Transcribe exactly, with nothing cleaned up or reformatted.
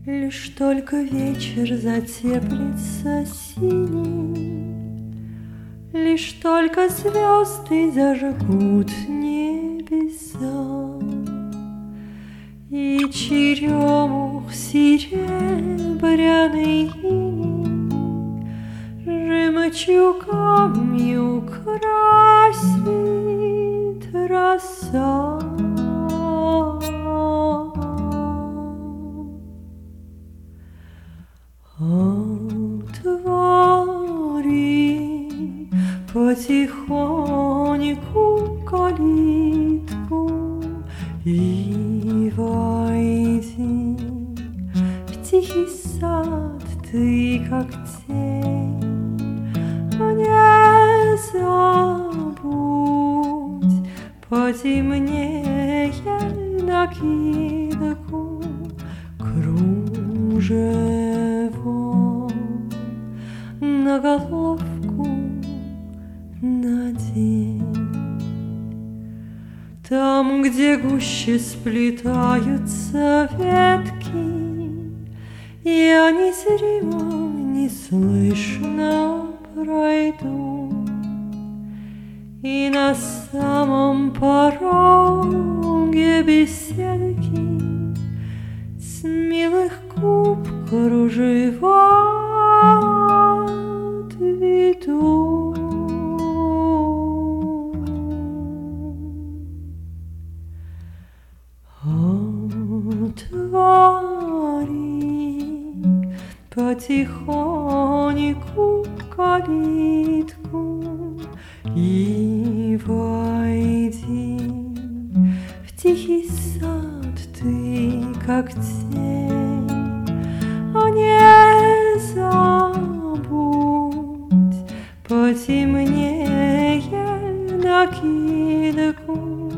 Лишь только вечер затеплится синий, лишь только звезды зажгут небеса, и черемух серебряный иней жемчугами украсит роса. Отвори потихоньку калитку и войди в тихий сад, ты как тень. Не забудь потемнее накидку кружево на головку надень. Там, где гуще сплетаются ветки, я незримо, неслышно пройду, и на самом пороге беседки с милых губ кружева отведу. Отвори потихоньку калитку и войди в тихий сад, ты как тень. А не забудь потемнее накидку